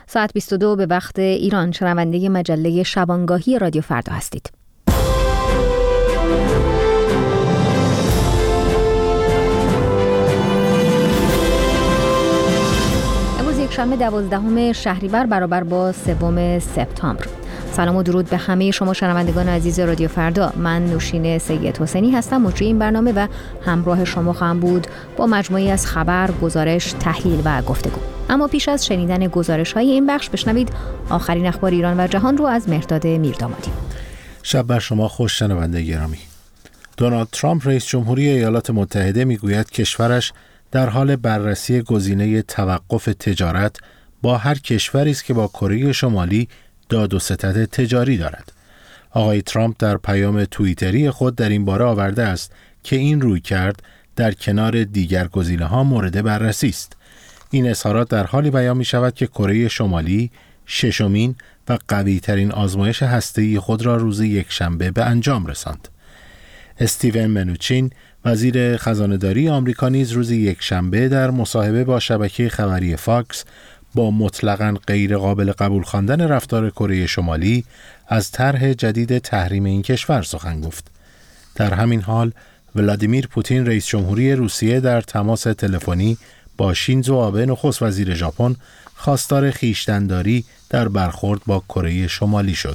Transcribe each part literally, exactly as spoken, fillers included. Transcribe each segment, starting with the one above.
ساعت بیست و دو به وقت ایران شنونده مجله شبانگاهی رادیو فردا هستید. امروز یک شنبه دوازدهم شهریور برابر با سوم سپتامبر. سلام و درود به همه شما شنوندگان عزیز رادیو فردا. من نوشین سید حسینی هستم، مجری این برنامه و همراه شما خواهم بود با مجموعی از خبر، گزارش، تحلیل و گفتگو. اما پیش از شنیدن گزارش‌های این بخش بشنوید آخرین اخبار ایران و جهان رو از مهرداد میردامادی. شب بر شما خوش شنونده گرامی. دونالد ترامپ رئیس جمهوری ایالات متحده میگوید کشورش در حال بررسی گزینه توقف تجارت با هر کشوری است که با کره شمالی داد و ستد تجاری دارد. آقای ترامپ در پیام توییتری خود در این باره آورده است که این رویکرد در کنار دیگر گزینه‌ها مورد بررسی است. این اظهارات در حالی بیان می شود که کره شمالی ششمین و قوی ترین آزمایش هسته‌ای خود را روز یکشنبه به انجام رساند. استیون منوچین وزیر خزانه‌داری آمریکا نیز روز یکشنبه در مصاحبه با شبکه خبری فاکس با مطلقاً غیر قابل قبول خواندن رفتار کره شمالی از طرح جدید تحریم این کشور سخن گفت. در همین حال ولادیمیر پوتین رئیس جمهوری روسیه در تماس تلفنی با شینزو آبه نخست وزیر ژاپن خواستار خویشتن‌داری در برخورد با کره شمالی شد.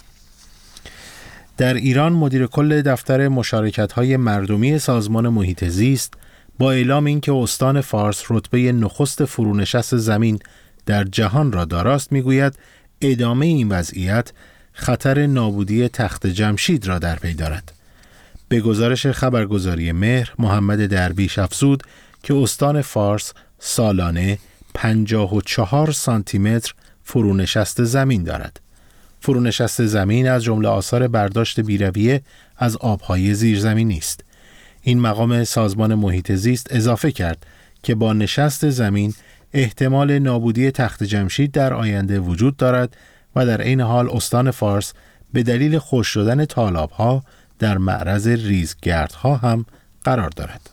در ایران مدیر کل دفتر مشارکت‌های مردمی سازمان محیط زیست با اعلام اینکه استان فارس رتبه نخست فرونشست زمین در جهان را داراست میگوید ادامه این وضعیت خطر نابودی تخت جمشید را در پی دارد. به گزارش خبرگزاری مهر، محمد درویش افزود که استان فارس سالانه پنجاه و چهار سانتی متر فرونشست زمین دارد. فرونشست زمین از جمله آثار برداشت بیرویه از آبهای زیرزمینی است. این مقام سازمان محیط زیست اضافه کرد که با نشست زمین احتمال نابودی تخت جمشید در آینده وجود دارد و در عین حال استان فارس به دلیل خشک شدن تالاب‌ها در معرض ریزگردها هم قرار دارد.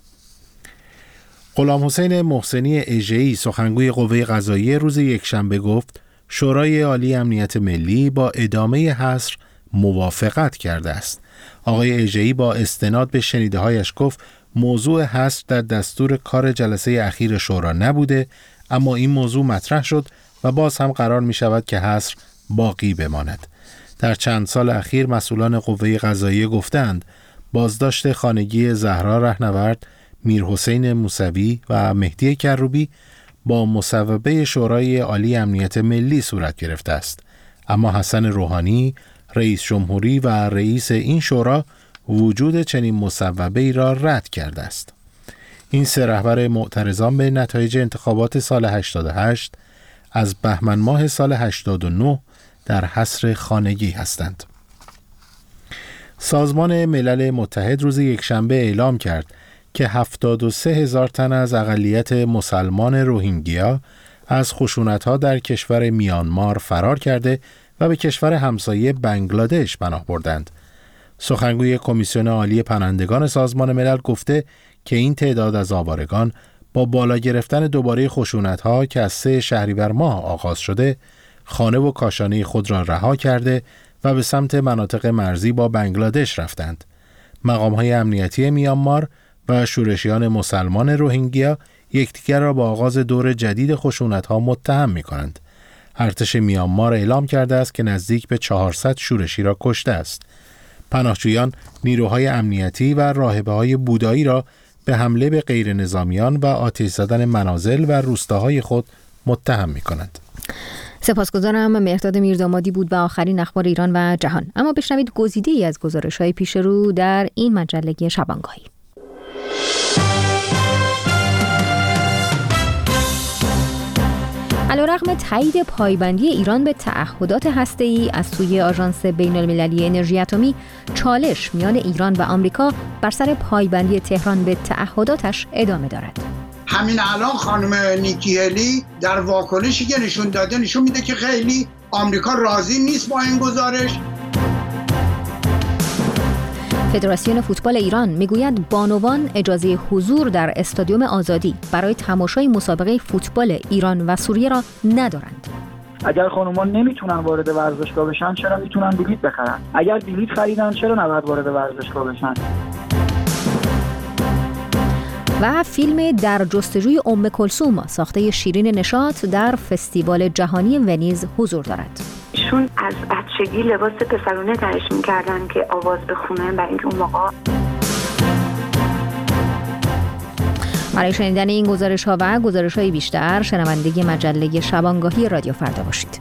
غلام حسین محسنی اژه‌ای سخنگوی قوه قضاییه روز یکشنبه گفت شورای عالی امنیت ملی با ادامه حصر موافقت کرده است. آقای اژه‌ای با استناد به شنیده‌هایش گفت موضوع حصر در دستور کار جلسه اخیر شورا نبوده، اما این موضوع مطرح شد و باز هم قرار می شود که حصر باقی بماند. در چند سال اخیر مسئولان قوه قضاییه گفتند بازداشت خانگی زهرا رهنورد، میرحسین موسوی و مهدی کروبی با مصوبه شورای عالی امنیت ملی صورت گرفته است، اما حسن روحانی رئیس جمهوری و رئیس این شورا وجود چنین مصوبه‌ای را رد کرده است. این سه رهبر معترضان به نتایج انتخابات سال هشتاد و هشت از بهمن ماه سال هشتاد و نه در حصر خانگی هستند. سازمان ملل متحد روز یکشنبه اعلام کرد که هفتاد و سه هزار تن از اقلیت مسلمان روهینگیا از خشونت‌ها در کشور میانمار فرار کرده و به کشور همسایه بنگلادش پناه بردند. سخنگوی کمیسیون عالی پناهندگان سازمان ملل گفته که این تعداد از آوارگان با بالا گرفتن دوباره خشونت‌ها که از سه شهریور ماه آغاز شده، خانه و کاشانه خود را رها کرده و به سمت مناطق مرزی با بنگلادش رفتند. مقام‌های امنیتی میانمار و شورشیان مسلمان روهینگیا یکدیگر را با آغاز دور جدید خشونت‌ها متهم می‌کنند. ارتش میانمار اعلام کرده است که نزدیک به چهارصد شورشی را کشته است. پناهجویان نیروهای امنیتی و راهبه‌های بودایی را به حمله به غیر نظامیان و آتش زدن منازل و روستاهای خود متهم می‌کنند. سپاسگزارم. مهرداد میردامادی بود با آخرین اخبار ایران و جهان. اما بشنوید گزیده‌ای از گزارش‌های پیش رو در این مجله شبانگاهی. علیرغم تایید پایبندی ایران به تعهدات هسته‌ای از سوی آژانس بین‌المللی انرژی اتمی، چالش میان ایران و آمریکا بر سر پایبندی تهران به تعهداتش ادامه دارد. همین الان خانم نیکی هلی در واکنشی که نشون داده نشون میده که خیلی آمریکا راضی نیست با این گزارش. فدراسیون فوتبال ایران میگوید بانوان اجازه حضور در استادیوم آزادی برای تماشای مسابقه فوتبال ایران و سوریه را ندارند. اگر خانوما نمیتونن وارد ورزشگاه بشن چرا میتونن بلیط بخرن؟ اگر بلیط خریدن چرا نباید وارد ورزشگاه بشن؟ و فیلم در جستجوی ام کلثوم ساخته شیرین نشاط در فستیوال جهانی ونیز حضور دارد. ایشون از بچگی لباس پسرونه تنش می‌کردن که آواز بخونه، برای اینکه اون موقع. برای شنیدن این گزارش‌ها و گزارش‌های بیشتر شنونده مجله شبانگاهی رادیو فردا باشید.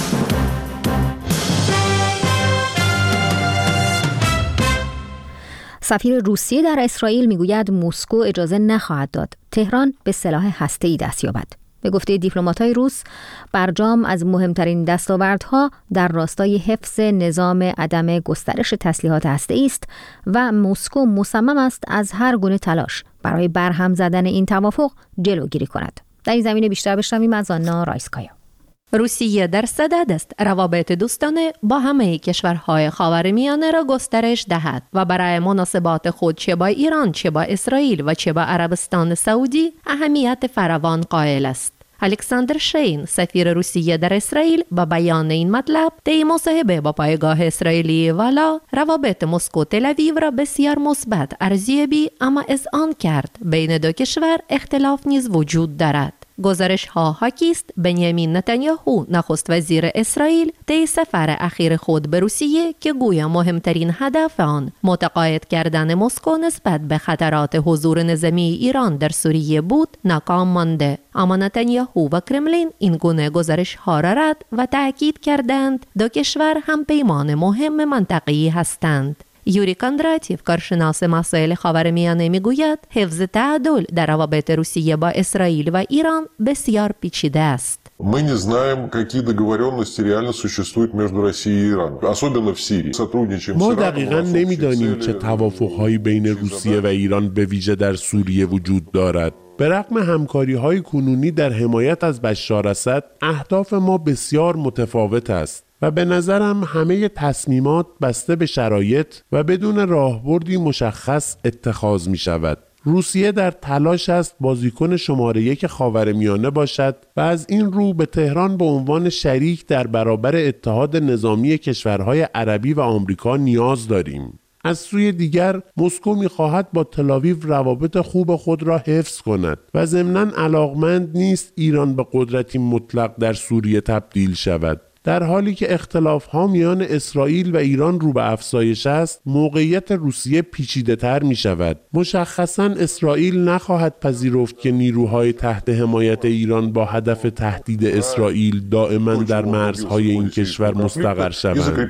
سفیر روسیه در اسرائیل میگوید مسکو اجازه نخواهد داد تهران به سلاح هسته‌ای دست یابد. به گفته دیپلمات‌های روس، برجام از مهمترین دستاوردها در راستای حفظ نظام عدم گسترش تسلیحات هسته‌ای است و مسکو مصمم است از هر گونه تلاش برای برهم زدن این توافق جلوگیری کند. در این زمینه بیشتر بشنویم از آنا رایسکایا. روسیه در صدد است روابط دوستانه با همه کشورهای خاورمیانه را گسترش دهد و برای مناسبات خود چه با ایران، چه با اسرائیل و چه با عربستان سعودی اهمیت فراوان قائل است. الکساندر شین، سفیر روسیه در اسرائیل، با بیان این مطلب طی مصاحبه با پایگاه اسرائیلی والا روابط مسکو تل آویو را بسیار مثبت ارزیابی اما اذعان کرد. بین دو کشور اختلاف نیز وجود دارد. گزارش ها حاکی است بنیامین نتانیاهو، نخست وزیر اسرائیل، طی سفر اخیر خود به روسیه که گویا مهمترین هدف آن متقاعد کردن مسکو نسبت به خطرات حضور نظامی ایران در سوریه بود، ناکام مانده. اما نتانیاهو و کرملین این گونه گزارش ها را رد و تأکید کردند دو کشور هم پیمان مهم منطقه‌ای هستند. یوری کاندراتیف، کارشناس مسائل خاورمیانه، میگوید حفظ تعادل در روابط روسیه با اسرائیل و ایران بسیار پیچیده است. Мы не знаем, какие договоренности реально существуют между Россией и Ираном, особенно в Сирии. Сотрудничаем. ما دقیقاً نمیدانیم چه توافق‌هایی بین روسیه و ایران به ویژه در سوریه وجود دارد. به رغم همکاری‌های کنونی در حمایت از بشار اسد، اهداف ما بسیار متفاوت است و به نظرم همه تصمیمات بسته به شرایط و بدون راهبردی مشخص اتخاذ می شود. روسیه در تلاش است بازیکن شماره یک خاورمیانه باشد و از این رو به تهران به عنوان شریک در برابر اتحاد نظامی کشورهای عربی و آمریکا نیاز داریم. از سوی دیگر مسکو می‌خواهد با تل‌آویو روابط خوب خود را حفظ کند و ضمناً علاقمند نیست ایران به قدرتی مطلق در سوریه تبدیل شود. در حالی که اختلاف‌ها میان اسرائیل و ایران رو به افزایش است، موقعیت روسیه پیچیده‌تر می‌شود. مشخصاً اسرائیل نخواهد پذیرفت که نیروهای تحت حمایت ایران با هدف تهدید اسرائیل دائما در مرزهای این کشور مستقر شوند.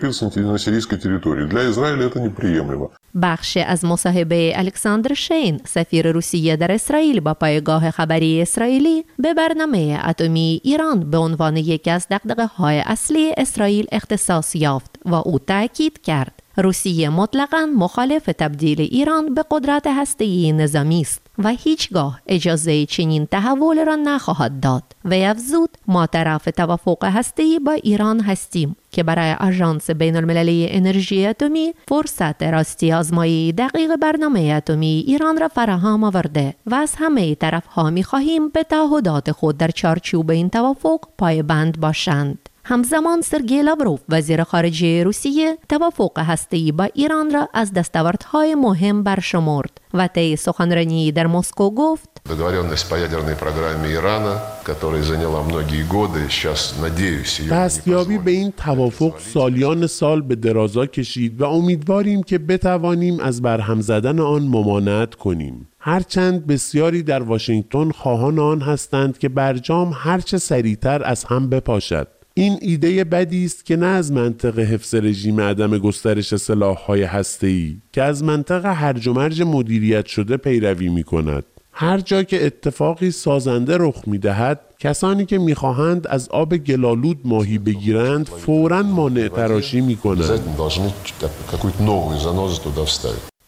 بخش از مصاحبه الکساندر شین، سفیر روسیه در اسرائیل، با پایگاه خبری اسرائیلی به برنامه اتمی ایران به عنوان یکی از دغدغه‌های اصلی اسرائیل اختصاص یافت و او تأکید کرد روسیه مطلقاً مخالف تبدیل ایران به قدرت هسته‌ای نظامی است و هیچگاه اجازه چنین تحول را نخواهد داد. و افزود ما طرف توافق هسته‌ای با ایران هستیم که برای آژانس بین المللی انرژی اتمی فرصت راستی آزمایی دقیق برنامه اتمی ایران را فراهم آورده و از همه طرف‌ها می‌خواهیم به تعهدات خود در چارچوب این توافق پایبند باشند. همزمان سرگئی لاوروف، وزیر خارجه روسیه، توافق هسته‌ای با ایران را از دستاوردهای مهم برشمرد و طی سخنرانی در مسکو گفت: Договоренность по ядерной программе Ирана, которая заняла многие годы, сейчас надеюсь ее. دستیابی به این توافق سالیان سال به درازا کشید و امیدواریم که بتوانیم از برهم زدن آن ممانعت کنیم. هرچند بسیاری در واشنگتن خواهان آن هستند که برجام هرچه سریعتر از هم بپاشد. این ایده بدی است که نه از منطق حفظ رژیم عدم گسترش سلاح‌های هسته‌ای که از منطق هرج و مرج مدیریت شده پیروی می‌کند. هر جا که اتفاقی سازنده رخ می‌دهد، کسانی که می‌خواهند از آب گلالود ماهی بگیرند فوراً مانع تراشی می‌کنند.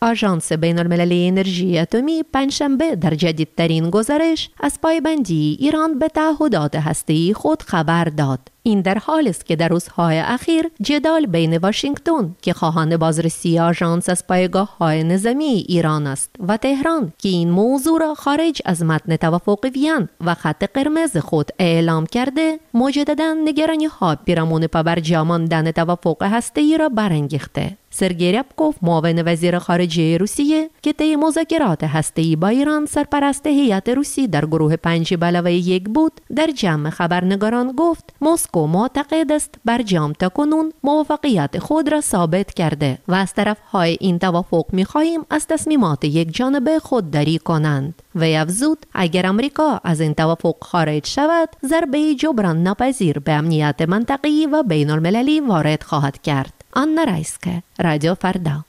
آژانس بین‌المللی انرژی اتمی پنجشنبه در جدیدترین گزارش از پایبندی ایران به تعهدات هسته‌ای خود خبر داد. این در حالی است که در روزهای اخیر جدال بین واشنگتن که خواهان بازرسی آژانس از پایگاه‌های نظامی ایران است و تهران که این موضوع را خارج از متن توافق وین و خط قرمز خود اعلام کرده، مجدداً نگرانی‌ها پیرامون پابرجا ماندن توافق هسته‌ای را برانگیخته. سرگئی ریابکوف معاون وزیر خارجه روسیه که طی مذاکرات هسته‌ای با ایران سرپرست هیئت روسی در گروه پنج به علاوه یک بود، در جمع خبرنگاران گفت مسکو معتقد است برجام تاکنون موفقیت خود را ثابت کرده و از طرفهای این توافق می‌خواهیم از تصمیمات یک جانبه خودداری کنند. و افزود اگر امریکا از این توافق خارج شود، ضربه جبران ناپذیر به امنیت منطقه‌ای و بین‌المللی وارد خواهد کرد. آنا رایسکه، رادیو فردا.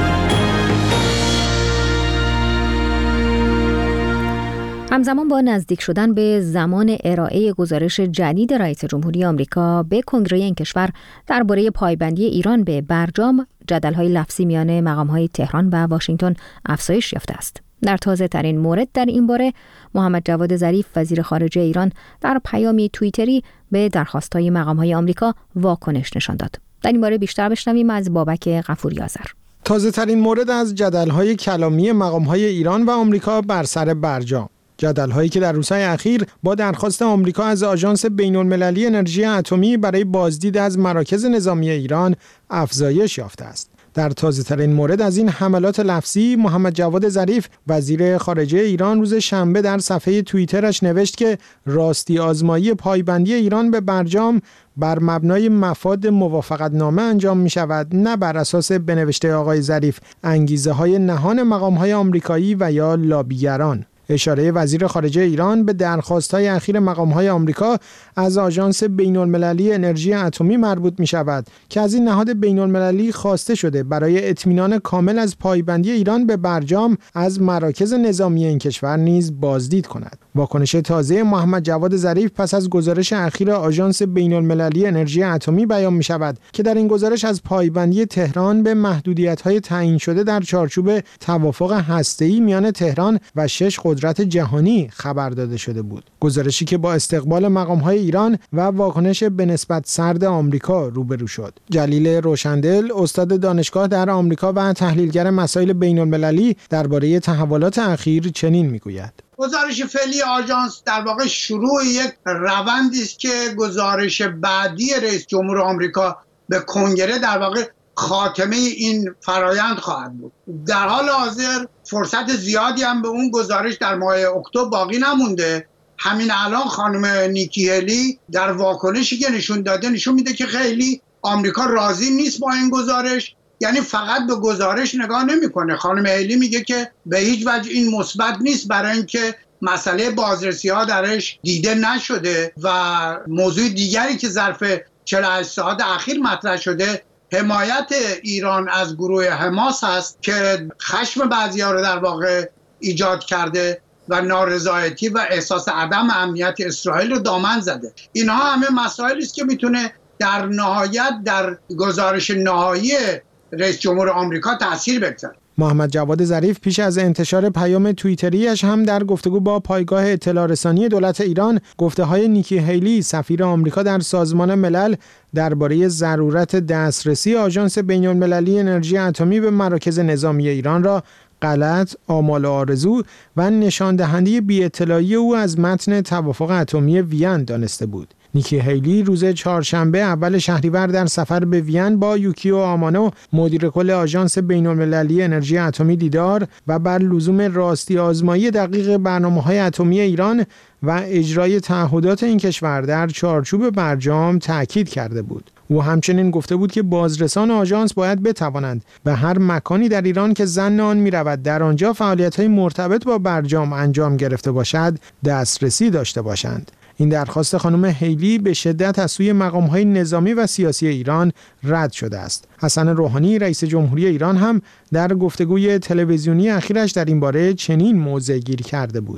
همزمان با نزدیک شدن به زمان ارائه گزارش جدید رئیس جمهوری آمریکا به کنگره این کشور درباره پایبندی ایران به برجام، جدل‌های لفظی میان مقام‌های تهران و واشنگتن افزایش یافته است. در تازه ترین مورد در این باره، محمد جواد ظریف وزیر خارجه ایران در پیامی توییتری به درخواست‌های مقام‌های آمریکا واکنش نشان داد. در این باره بیشتر بشنویم از بابک غفوری آذر. تازه ترین مورد از جدل‌های کلامی مقام‌های ایران و آمریکا بر سر برجام. جدل‌هایی که در روزهای اخیر با درخواست آمریکا از آژانس بین‌المللی انرژی اتمی برای بازدید از مراکز نظامی ایران افزایش یافته است. در تازه ترین مورد از این حملات لفظی، محمد جواد ظریف وزیر خارجه ایران روز شنبه در صفحه توییترش نوشت که راستی آزمایی پایبندی ایران به برجام بر مبنای مفاد موافقتنامه انجام می شود، نه بر اساس بنوشته آقای ظریف انگیزه های نهان مقام های آمریکایی و یا لابیگران. اشاره وزیر خارجه ایران به درخواست‌های اخیر مقام‌های آمریکا از آژانس بین‌المللی انرژی اتمی مربوط می‌شود که از این نهاد بین‌المللی خواسته شده برای اطمینان کامل از پایبندی ایران به برجام از مراکز نظامی این کشور نیز بازدید کند. واکنش تازه محمد جواد ظریف پس از گزارش اخیر آژانس بین‌المللی انرژی اتمی بیان می‌شود که در این گزارش از پایبندی تهران به محدودیت‌های تعیین شده در چارچوب توافق هسته‌ای میان تهران و شش قدرت جهانی خبر داده شده بود. گزارشی که با استقبال مقام‌های ایران و واکنش به نسبت سرد آمریکا روبرو شد. جلیل روشندل، استاد دانشگاه در آمریکا و تحلیلگر مسائل بین‌المللی، درباره تحولات اخیر چنین میگوید: گزارش فعلی آژانس در واقع شروع یک روندی است که گزارش بعدی رئیس جمهور آمریکا به کنگره در واقع خاتمه این فرایند خواهد بود. در حال حاضر فرصت زیادی هم به اون گزارش در ماه اکتبر باقی نمونده. همین الان خانم نیکی هلی در واکنشی که نشون داده نشون میده که خیلی آمریکا راضی نیست با این گزارش، یعنی فقط به گزارش نگاه نمیکنه. خانم هلی میگه که به هیچ وجه این مثبت نیست برای اینکه مسئله بازرسی ها درش دیده نشده و موضوع دیگری که ظرف چهل و هشت ساعت اخیر مطرح شده حمایت ایران از گروه حماس هست که خشم بعضی‌ها رو در واقع ایجاد کرده و نارضایتی و احساس عدم امنیت اسرائیل رو دامن زده. اینها همه مسائلی است که میتونه در نهایت در گزارش نهایی رئیس جمهور آمریکا تأثیر بگذاره. محمد جواد ظریف پیش از انتشار پیام توییتریش هم در گفتگو با پایگاه اطلاع رسانی دولت ایران گفته‌های نیکی هیلی سفیر آمریکا در سازمان ملل درباره ضرورت دسترسی آژانس بین‌المللی انرژی اتمی به مراکز نظامی ایران را غلط، آمال و آرزو و نشان دهنده بی‌اطلاعی او از متن توافق اتمی وین دانسته بود. نیکی هیلی روز چهارشنبه اول شهریور در سفر به وین با یوکیو آمانو مدیر کل آژانس بین‌المللی انرژی اتمی دیدار و بر لزوم راستی آزمایی دقیق برنامه‌های اتمی ایران و اجرای تعهدات این کشور در چارچوب برجام تاکید کرده بود. او همچنین گفته بود که بازرسان آژانس باید بتوانند به هر مکانی در ایران که ظن آن می‌رود در آنجا فعالیت‌های مرتبط با برجام انجام گرفته باشد دسترسی داشته باشند. این درخواست خانم هیلی به شدت از سوی مقام‌های نظامی و سیاسی ایران رد شده است. حسن روحانی رئیس جمهوری ایران هم در گفتگوی تلویزیونی اخیرش در این باره چنین موضع گیری کرده بود.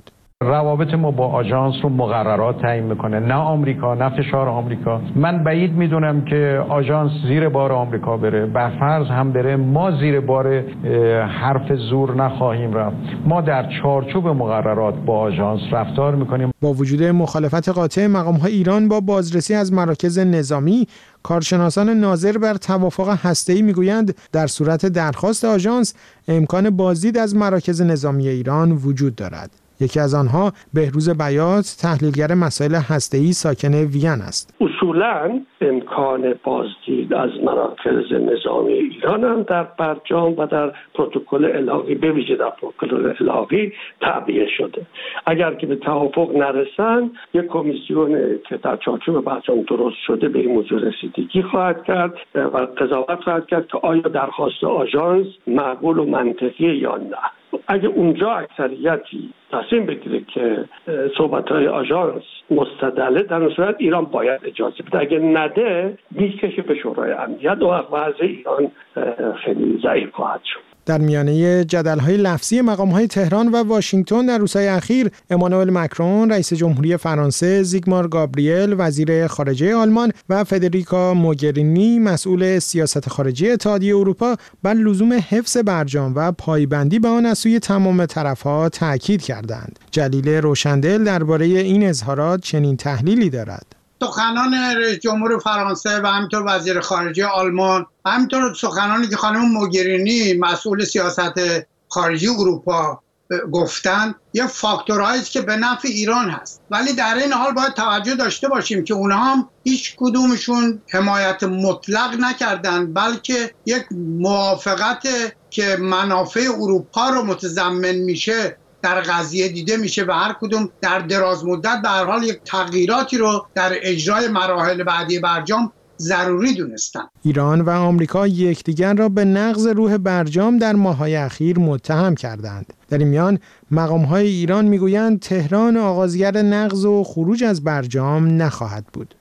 روابط ما با آژانس رو مقررات تعیین میکنه، نه آمریکا، نه فشار آمریکا. من بعید میدونم که آژانس زیر بار آمریکا بره. به فرض هم بره، ما زیر بار حرف زور نخواهیم رفت. ما در چارچوب مقررات با آژانس رفتار میکنیم. با وجود مخالفت قاطع مقام‌های ایران با بازرسی از مراکز نظامی، کارشناسان ناظر بر توافق هسته‌ای میگویند در صورت درخواست آژانس امکان بازدید از مراکز نظامی ایران وجود دارد. یکی از آنها بهروز بیات، تحلیلگر مسائل هسته‌ای ساکن وین است. اصولاً امکان بازدید از مراکز نظامی ایران هم در برجام و در پروتکل الحاقی، به ویژه در پروتکل الحاقی تعبیه شده. اگر که به توافق نرسند، یک کمیسیون که در چارچوب برجام درست شده به این موضوع رسیدگی خواهد کرد و قضاوت خواهد کرد که آیا درخواست آژانس معقول و منطقی یا نه. اگه اونجا اکثریتی تصمیم بگیره که صحبت‌های آژانس مستدله، در اون صورت ایران باید اجازه بده. اگه نده، میکشه به شورای امنیت و وضع ایران خیلی ضعیف خواهد شد. در میانه جدل‌های لفظی مقام‌های تهران و واشنگتن در روزهای اخیر، امانوئل مکرون رئیس جمهوری فرانسه، زیگمار گابریل وزیر خارجه آلمان و فدریکا موگرینی مسئول سیاست خارجی اتحادیه اروپا بر لزوم حفظ برجام و پایبندی به آن از سوی تمام طرف‌ها تاکید کردند. جلیل روشندل درباره این اظهارات چنین تحلیلی دارد. سخنان رئیس جمهور فرانسه و همینطور وزیر خارجه آلمان و همینطور سخنانی که خانم موگرینی مسئول سیاست خارجی اروپا گفتن، یه فاکتورهایی است که به نفع ایران هست. ولی در این حال باید توجه داشته باشیم که اونها هم هیچ کدومشون حمایت مطلق نکردن، بلکه یک موافقت که منافع اروپا رو متضمن میشه در قضیه دیده میشه و هر کدوم در دراز مدت به هر حال یک تغییراتی رو در اجرای مراحل بعدی برجام ضروری دونستن. ایران و آمریکا یکدیگر را به نقض روح برجام در ماه‌های اخیر متهم کردند. در این میان مقام‌های ایران میگویند تهران آغازگر نقض و خروج از برجام نخواهد بود.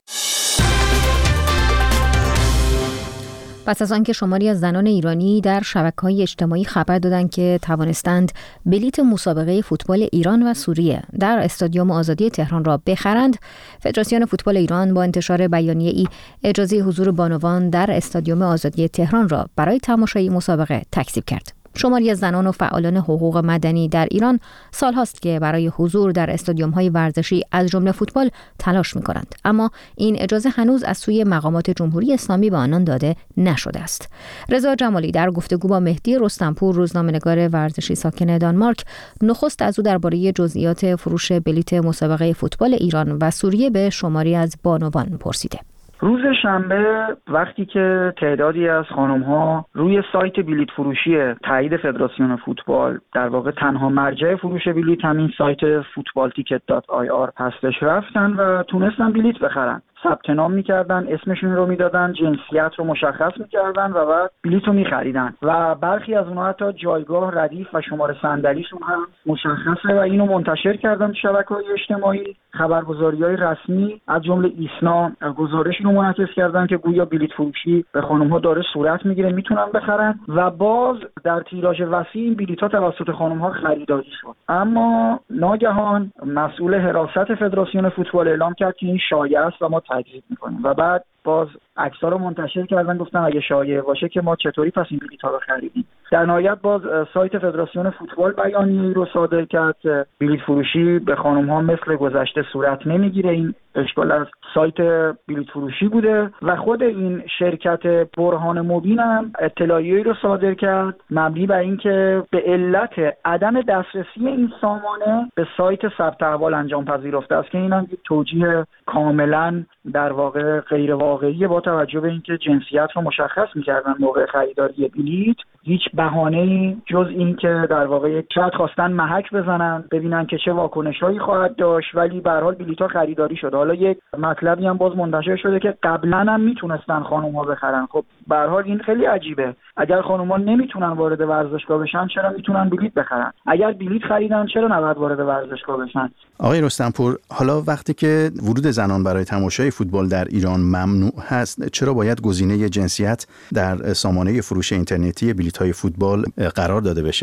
پس از آنکه شماری از زنان ایرانی در شبکه‌های اجتماعی خبر دادند که توانستند بلیت مسابقه فوتبال ایران و سوریه در استادیوم آزادی تهران را بخرند، فدراسیون فوتبال ایران با انتشار بیانیه‌ای اجازه حضور بانوان در استادیوم آزادی تهران را برای تماشای مسابقه تکذیب کرد. شماری از زنان و فعالان حقوق مدنی در ایران سالهاست که برای حضور در استادیوم‌های ورزشی از جمله فوتبال تلاش می‌کنند، اما این اجازه هنوز از سوی مقامات جمهوری اسلامی به آنان داده نشده است. رضا جمالی در گفتگو با مهدی رستمپور، روزنامه‌نگار ورزشی ساکن دانمارک، نخست از او درباره جزئیات فروش بلیت مسابقه فوتبال ایران و سوریه به شماری از بانوان پرسیده. روز شنبه وقتی که تعدادی از خانم‌ها روی سایت بلیت فروشی تایید فدراسیون فوتبال، در واقع تنها مرجع فروش بلیت همین سایت فوتبال تیکت دات آی آر هستش، رفتن و تونستن بلیت بخرن. ثبت نام میکردن، اسمشون رو میدادن، جنسیت رو مشخص میکردن و بعد بلیط رو میخریدن و برخی از اونها حتی جایگاه ردیف و شماره صندلیشون هم مشخصه و اینو منتشر کردن تو شبکه‌های اجتماعی. خبرگزاری‌های رسمی از جمله ایسنا گزارشی رو منعکس کردن که گویا بلیط فروشی به خانم‌ها داره صورت میگیره، میتونن بخرن و باز در تیراژ وسیع این بلیط‌ها توسط خانم‌ها خریداری شد. اما ناگهان مسئول حراست فدراسیون فوتبال اعلام کرد که این شایعه است و ما تکذیب می‌کنیم و بعد باز عکس‌ها رو منتشر کردن، گفتن اگه شایعه باشه که ما چطوری پس این بلیط‌ها رو خریدیم. در نهایت باز سایت فدراسیون فوتبال بیانیه‌ای رو صادر کرد که بلیط فروشی به خانم‌ها مثل گذشته صورت نمیگیره، این اشکال از سایت بلیط فروشی بوده و خود این شرکت برهان مبین هم اطلاعیه‌ای رو صادر کرد مبنی بر اینکه به علت عدم دسترسی این سامانه به سایت ثبت احوال انجام پذیرفته است که این هم توجیه کاملا در واقع غیر واقعی با توجه به اینکه جنسیت رو مشخص می‌کردن موقع خریداری بلیط. هیچ بهانه‌ای جز این که در واقع شاید خواستن محک بزنن ببینن که چه واکنش‌هایی خواهد داشت، ولی به هر حال بلیط‌ها خریداری شده. حالا یک مطلبی هم باز منتشر شده که قبلا هم میتونستن خانم‌ها بخرن. خب به هر حال این خیلی عجیبه. اگر خانم‌ها نمیتونن وارد ورزشگاه بشن چرا میتونن بلیط بخرن؟ اگر بلیط خریدن چرا نباید وارد ورزشگاه بشن؟ آقای رستمپور، حالا وقتی که ورود زنان برای تماشای فوتبال در ایران ممنوع هست، چرا باید گزینه جنسیت در سامانه فروش اینترنتی بلیط‌های فوتبال قرار داده بشه؟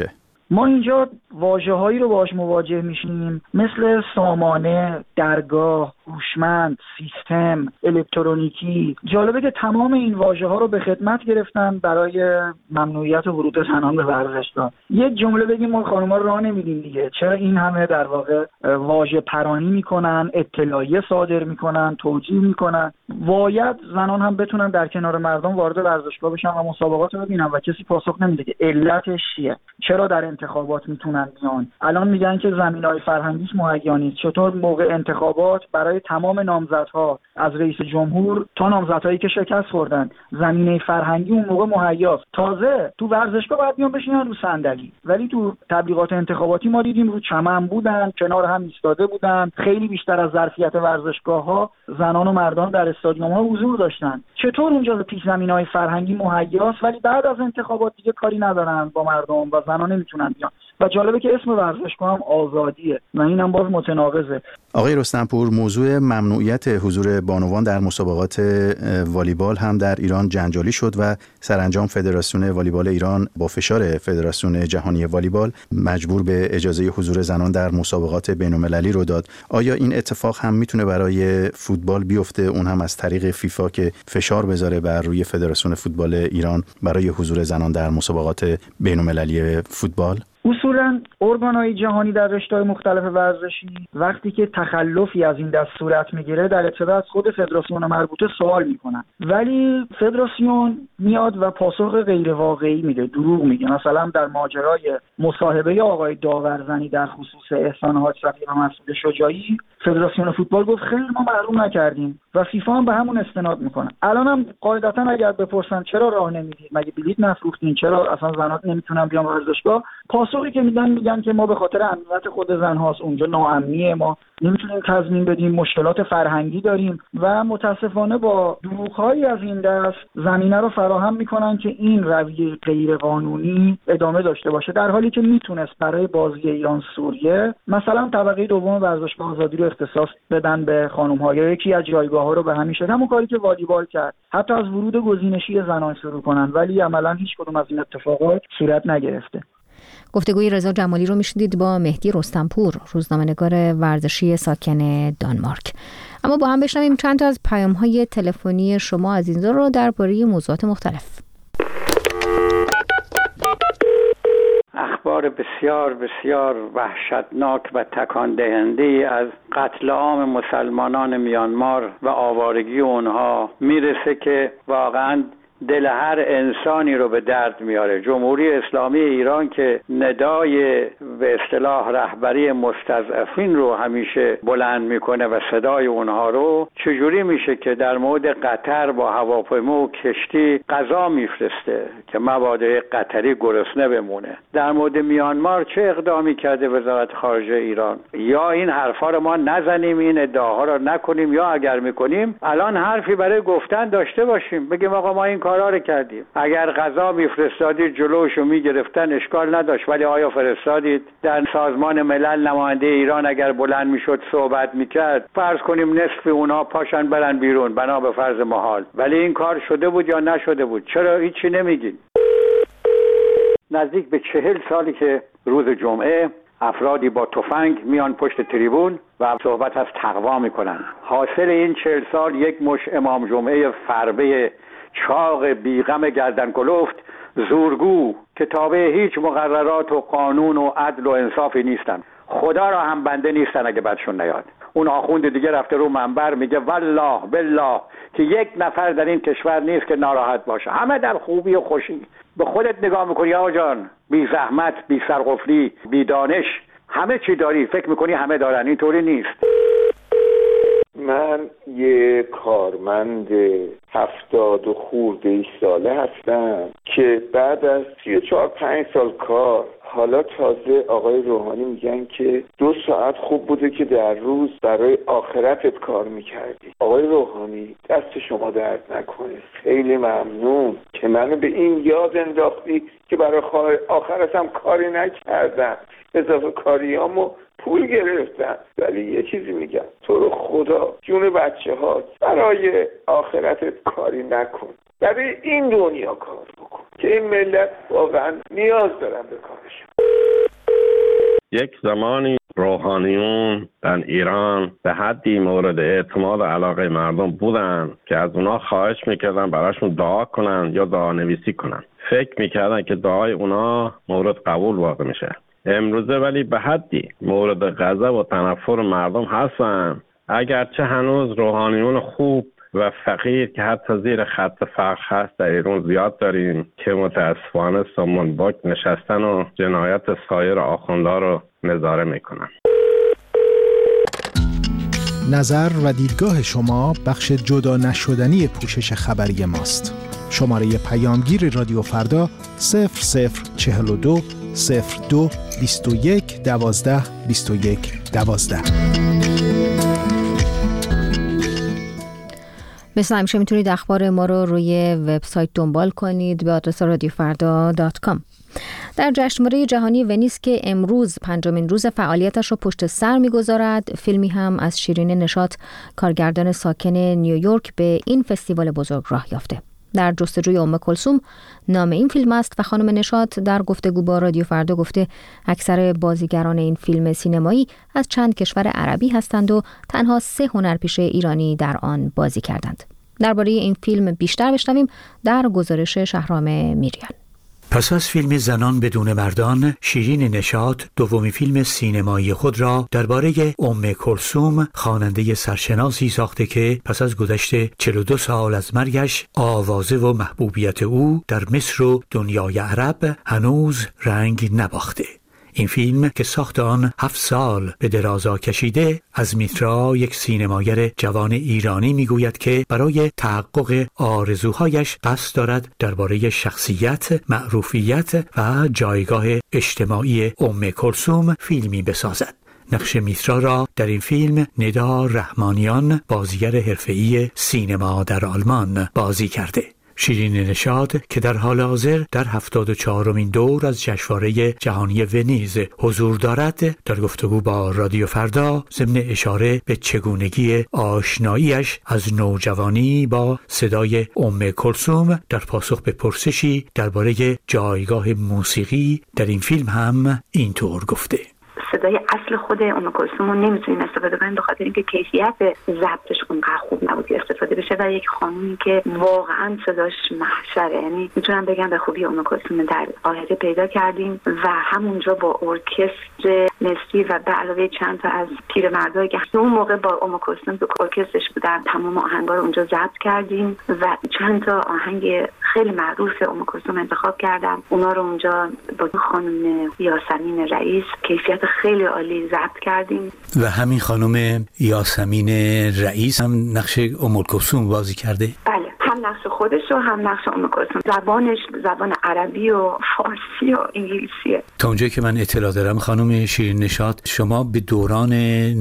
ما اینجا واژه‌هایی رو باهاش مواجه میشیم مثل سامانه، درگاه، هوشمند، سیستم، الکترونیکی. جالبه که تمام این واژه‌ها رو به خدمت گرفتن برای ممنوعیت ورود زنان به ورزشگاه. یه جمله بگیم ما خانم‌ها راه نمیدیم دیگه، چرا این همه در واقع واژه پرانی میکنن، اطلاعیه صادر میکنن، توجیه میکنن. باید زنان هم بتونن در کنار مردم وارد ورزشگاه بشن و مسابقات رو ببینن و کسی پاسخ نمیده که علتش چیه، چرا در انتخابات میتونن بیان. الان میگن که زمینه‌های فرهنگیش مهیا نیست. چطور موقع انتخابات برای تمام نامزدها از رئیس جمهور تا نامزدهایی که شکست خوردن زمینه فرهنگی اون موقع مهیاست؟ تازه تو ورزشگاه باید بیان بشینن رو صندلی، ولی تو تبلیغات انتخاباتی ما دیدیم رو چمن بودن، کنار هم ایستاده بودن. خیلی بیشتر از ظرفیت ورزشگاه‌ها زنان و مردان در استادیوم‌ها حضور داشتن. چطور اونجا پیش زمینه‌های فرهنگی مهیاست ولی بعد از انتخابات دیگه کاری ندارن با مردم و زنان نمیتونن بیان؟ و جالبه که اسم ورزشگاه هم آزادیه و اینم باز متناقضه. آقای رستمپور، موضوع ممنوعیت حضور بانوان در مسابقات والیبال هم در ایران جنجالی شد و سرانجام فدراسیون والیبال ایران با فشار فدراسیون جهانی والیبال مجبور به اجازه حضور زنان در مسابقات بین‌المللی رو داد. آیا این اتفاق هم میتونه برای فوتبال بیفته، اون هم از طریق فیفا که فشار بذاره بر روی فدراسیون فوتبال ایران برای حضور زنان در مسابقات بین‌المللی فوتبال؟ اصولاً ارگان‌های جهانی در رشته‌های مختلف ورزشی وقتی که تخلفی از این دست صورت میگیره در ابتدا از خود فدراسیون مربوطه سوال میکنن، ولی فدراسیون میاد و پاسخ غیر واقعی میده، دروغ میگه. مثلا در ماجرای مصاحبه آقای داورزنی در خصوص احسان حاج رفیق و مسعود شجاعی، فدراسیون فوتبال گفت خیر ما محروم نکردیم و فیفا هم به همون استناد میکنه. الان هم قاعدتا اگر بپرسن چرا راه نمیدید، مگه بلیط نفروختین، چرا اصلا زنات نمیتونن بیان ورزشگاه، پاسخی که میدن میگن که ما به خاطر امنیت خود زنهاست، اونجا ناامنیه، ما نمیتونیم تضمین بدیم، مشکلات فرهنگی داریم و متاسفانه با دروغ‌هایی از این دست زمینه رو فراهم میکنن که این رویه غیر قانونی ادامه داشته باشه، در حالی که میتونست برای بازی ایران سوریه مثلا طبقه دوم ورزشگاه آزادی رو اختصاص بدن به خانم‌ها یا یکی از جایگاه‌ها رو به همین شد، همون کاری که والیبال کرد، حتی از ورود گزینشی زنان شروع کنن، ولی عملاً هیچ کدوم از این اتفاقات صورت نگرفته. گفتگوی رضا جمالی رو میشنیدید با مهدی رستمپور، روزنامه‌نگار ورزشی ساکن دانمارک. اما با هم بشنویم چند تا از پیام‌های تلفنی شما از اینجا رو درباره موضوعات مختلف. اخبار بسیار بسیار وحشتناک و تکان دهنده از قتل عام مسلمانان میانمار و آوارگی اونها میرسه که واقعاً دل هر انسانی رو به درد میاره. جمهوری اسلامی ایران که ندای به اصطلاح رهبری مستضعفین رو همیشه بلند میکنه و صدای اونها رو، چجوری میشه که در مورد قطر با هواپیما و کشتی غذا میفرسته که مبادا قطری گرسنه بمونه؟ در مورد میانمار چه اقدامی کرده وزارت خارجه ایران؟ یا این حرفا رو ما نزنیم، این ادعاها رو نکنیم، یا اگر میکنیم الان حرفی برای گفتن داشته باشیم، بگیم آقا ما این کارا رو کردیم. اگر غذا میفرستادید جلوشو میگرفتن اشکال نداشت، ولی آیا فرستادید؟ در سازمان ملل نماینده ایران اگر بلند میشد صحبت میکرد، فرض کنیم نصف اونا پاشن برن بیرون بنا به فرض محال، ولی این کار شده بود یا نشده بود؟ چرا هیچی نمیگین؟ نزدیک به چهل سالی که روز جمعه افرادی با تفنگ میان پشت تریبون و صحبت از تقوا میکنن. حاصل این چهل سال یک مش امام جمعه فربه چاق بیغم گردن کلفت، زورگو که تابع هیچ مقررات و قانون و عدل و انصافی نیستن، خدا را هم بنده نیستن اگه بدشون نیاد. اون آخوند دیگه رفته رو منبر میگه والله بالله که یک نفر در این کشور نیست که ناراحت باشه، همه در خوبی و خوشی. به خودت نگاه میکنی آقا جان، بی زحمت، بی سرقفلی، بی دانش، همه چی داری، فکر میکنی همه دارن، اینطوری نیست. من یه کارمند هفتاد و خورده ای ساله هستم که بعد از سی و چهار پنج سال کار حالا تازه آقای روحانی میگن که دو ساعت خوب بوده که در روز برای آخرتت کار میکردی. آقای روحانی دست شما درد نکنه، خیلی ممنون که منو به این یاد انداختی که برای آخرتم کاری نکردم، اضافه کاریامو پول گرفتن. ولی یه چیزی میگم، تو رو خدا جون بچه ها برای آخرتت کاری نکن، برای این دنیا کار بکن که این ملت واقعا نیاز دارن به کارشون. یک زمانی روحانیون در ایران به حدی مورد اعتماد و علاقه مردم بودن که از اونا خواهش میکردن براشون دعا کنن یا دعا نویسی کنن. فکر میکردن که دعای اونا مورد قبول واقع میشه. امروزه ولی به حدی مورد غضب و تنفر مردم هستن، اگرچه هنوز روحانیون خوب و فقیر که حتی زیر خط فقر هست در ایران زیاد داریم که متاسفانه سامان باک نشستن و جنایت سایر آخوندها رو نظاره میکنن. نظر و دیدگاه شما بخش جدا نشدنی پوشش خبری ماست. شماره پیامگیر رادیو فردا صفر صفر چهل و دو صفر دو بیست و یک دوازده بیست و یک دوازده. مثل همیشه میتونید اخبار ما رو روی وبسایت دنبال کنید به آدرس رادیو فردا دات کام. در جشنواره جهانی ونیز که امروز پنجمین روز فعالیتش رو پشت سر میگذارد، فیلمی هم از شیرین نشاط، کارگردان ساکن نیویورک، به این فستیوال بزرگ راه یافته. در جستجوی ام کلثوم نام این فیلم است و خانم نشاط در گفتگو با رادیو فردا گفته اکثر بازیگران این فیلم سینمایی از چند کشور عربی هستند و تنها سه هنرپیشه ایرانی در آن بازی کردند. درباره این فیلم بیشتر بشنویم در گزارش شهرام میریان. پس از فیلم زنان بدون مردان، شیرین نشاط دومین فیلم سینمایی خود را درباره ام کلثوم، خواننده سرشناسی ساخته که پس از گذشت چهل و دو سال از مرگش، آوازه و محبوبیت او در مصر و دنیای عرب هنوز رنگ نباخته. این فیلم که ساخت آن هفت سال به درازا کشیده، از میترا، یک سینماگر جوان ایرانی، میگوید که برای تحقق آرزوهایش قصد دارد درباره شخصیت، معروفیت و جایگاه اجتماعی ام کلثوم فیلمی بسازد. نقش میترا را در این فیلم ندا رحمانیان، بازیگر حرفه‌ای سینما در آلمان، بازی کرده. شیرین نشاط که در حال حاضر در هفتاد و چهارمین دور از جشنواره جهانی ونیز حضور دارد، در گفتگو با رادیو فردا ضمن اشاره به چگونگی آشناییش از نوجوانی با صدای ام کلثوم در پاسخ به پرسشی درباره جایگاه موسیقی در این فیلم هم اینطور گفته: صدای اصل خود ام کلثوم رو نمیتونیم استفاده کنیم به خاطر اینکه کیفیت ضبطش اونقدر خوب نبود که استفاده بشه و یک خانومی که واقعا صداش محشره، یعنی میتونم بگم به خوبی ام کلثوم در قاهره پیدا کردیم و همونجا با ارکستر مصری و به علاوه چند تا از پیرمردایی که اون موقع با ام کلثوم تو ارکسترش بودن، تمام آهنگا رو اونجا ضبط کردیم و چند تا آهنگ خیلی معروف ام کلثوم انتخاب کردم، اونا رو اونجا با خانم یاسمین رئیس کیفیت خیلی عالی ضبط کردیم. و همین خانم یاسمین رئیس هم نقش ام کلثوم بازی کرده؟ بله، هم نقش خودش و هم نقش ام کلثوم. زبانش زبان عربی و فارسی و انگلیسیه. تا اونجایی که من اطلاع دارم خانم شیرین نشاط، شما به دوران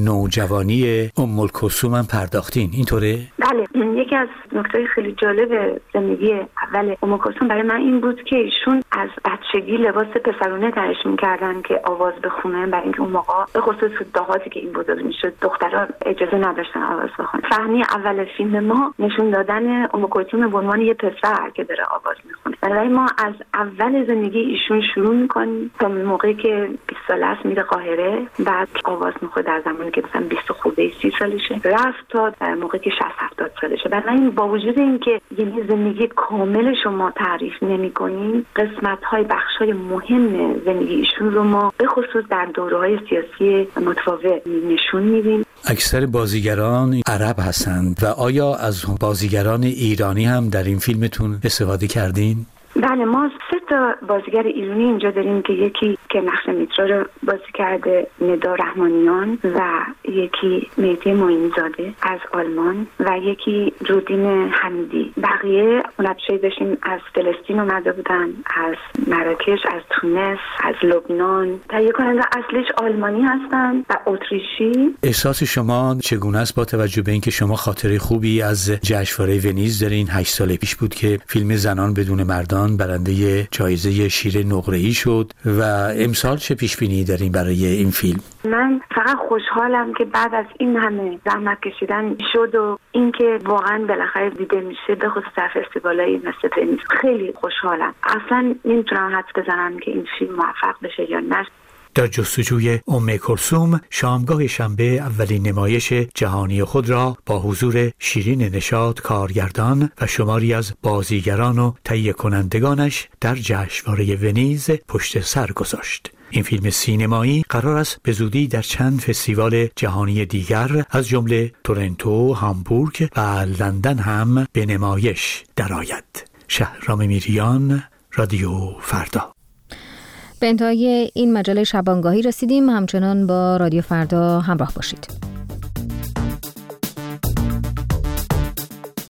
نوجوانی ام کلثوم هم پرداختین، اینطوره؟ بله، یکی از نکته خیلی جالب زندگی اول ام کلثوم برای من این بود که ایشون از بچگی لباس پسرونه تنش می‌کردن که آواز بخونه، برای اینکه اون موقع به خصوص دهاتی که این بزرگ میشد دخترها اجازه نداشتن آواز بخونن. صحنه اول فیلم ما نشون دادن ام کلثوم به عنوان یه پسر که داره آواز میخونه. برای ما از اول زندگی ایشون شروع می‌کنیم تا موقعی که بیست ساله است میره قاهره، بعد آواز میخونه در زمانی که مثلا بیست خورده سی سالشه، رفت تا موقعی که شصت هفتاد سالشه. برای این با وجود اینکه یعنی زندگی کامل شما تعریف نمی‌کنیم، قسمت‌های بخش‌های مهم زندگی ایشون رو ما به خصوص در دوره‌های سیاسی متفاوت نشون میدیم. اکثر بازیگران عرب هستند و آیا از بازیگران ایرانی هم در این فیلمتون استفاده کردین؟ بله، ما سه تا بازیگر ایرانی اینجا داریم که یکی که نقش میترا رو بازی کرده ندا رحمانیان و یکی مهدی معینی زاده از آلمان و یکی رودین حمیدی. بقیه هنرپیشه داشتیم از فلسطین اومده بودن، از مراکش، از تونس، از لبنان. تهیه کننده اصلیش آلمانی هستن و اتریشی. احساس شما چگونه است با توجه به اینکه شما خاطره خوبی از جشنواره ونیز دارین؟ هشت سال پیش بود که فیلم زنان بدون مردان برنده جایزه شیر نقره‌ای شد و امسال چه پیش بینی دارین برای این فیلم؟ من فقط خوشحالم که بعد از این همه زحمت کشیدن شد و اینکه واقعا بالاخره دیده میشه، به خصوص در فستیوالایی مثل ونیز. خیلی خوشحالم. اصلا نمیتونم حدس بزنم که این فیلم موفق بشه یا نه. در جستجوی ام کلثوم شامگاه شنبه اولین نمایش جهانی خود را با حضور شیرین نشاط کارگردان و شماری از بازیگران و تهیه کنندگانش در جشنواره ونیز پشت سر گذاشت. این فیلم سینمایی قرار است به زودی در چند فستیوال جهانی دیگر از جمله تورنتو، هامبورگ و لندن هم به نمایش درآید. شهرام میریان، رادیو فردا. به انتهای این مجله شبانگاهی رسیدیم. همچنان با رادیو فردا همراه باشید.